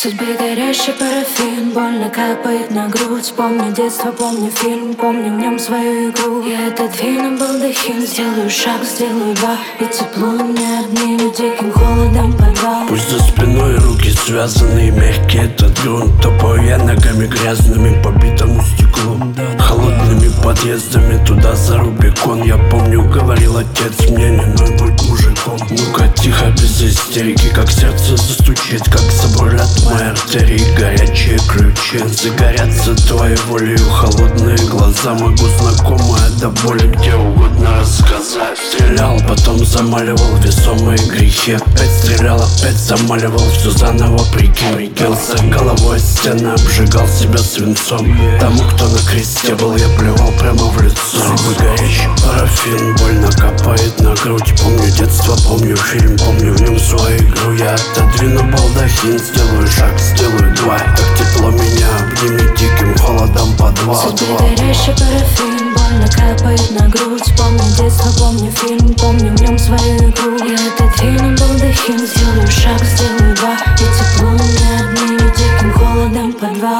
судьбы горящий парафин больно капает на грудь. Помню детство, помню фильм, помню в нем свою игру. Я отодвину балдахин, сделаю шаг, сделаю два, и тепло мне одним диким холодом подвал. Пусть за спиной руки связаны, мягкий этот грунт. Топаю я ногами грязными по битому стеклу, холодными подъездами туда за Рубикон. Я помню, говорил отец мне, не надо быть мужиком. Ну-ка тихо, без истерики, как сердце застучит, как заболят мои артерии, горячие ключи. Загорятся твоей волею холодные глаза. Могу знакомое до боли где угодно рассказать. Стрелял, потом замаливал весомые грехи. Опять стрелял, опять замаливал, все заново прикинь. Бился головой стены, обжигал себя свинцом. Тому, кто на кресте был, я плевал прямо в лицо. Судьбы горящий парафин больно капает на грудь. Помню детство, помню фильм, помню в нем свою игру. Я отодвину балдахин, сделаю шаг, сделаю два, так тепло меня обнимет диким холодом подвал. Судьбы горящий парафин больно капает на грудь. Помню детство, помню фильм, помню в нем свою игру. Я отодвину балдахин, сделаю шаг, сделаю два, и тепло мне одним диким холодом подвал.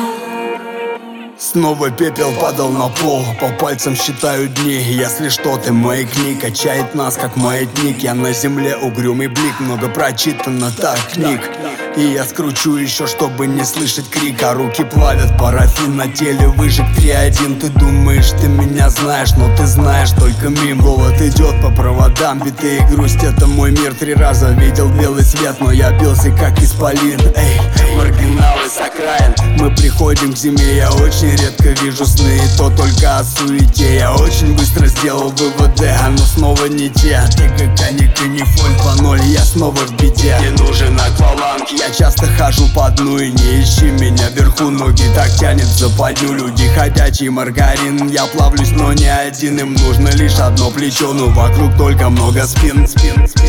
Снова пепел падал на пол, по пальцам считаю дни. Если что, ты маякни, качает нас как маятник. Я на земле угрюмый блик, много прочитано так книг. И я скручу еще, чтобы не слышать крика. Руки плавят, парафин на теле выжег 3-1. Ты думаешь, ты меня знаешь, но ты знаешь только мим. Голод идет по проводам, биты и грусть, это мой мир. 3 раза видел белый свет, но я бился как исполин. Эй, маргиналы с окраин. Мы приходим к зиме, я очень редко вижу сны, и то только о суете. Я очень быстро сделал выводы, но снова не те. Ты как коньяк и не фоль 2-0, я снова в беде. Не нужен акваланг, я часто хожу по дну, и не ищи меня вверху. Ноги так тянет в западню, люди ходячий маргарин. Я плавлюсь, но не один, им нужно лишь одно плечо, но вокруг только много спин.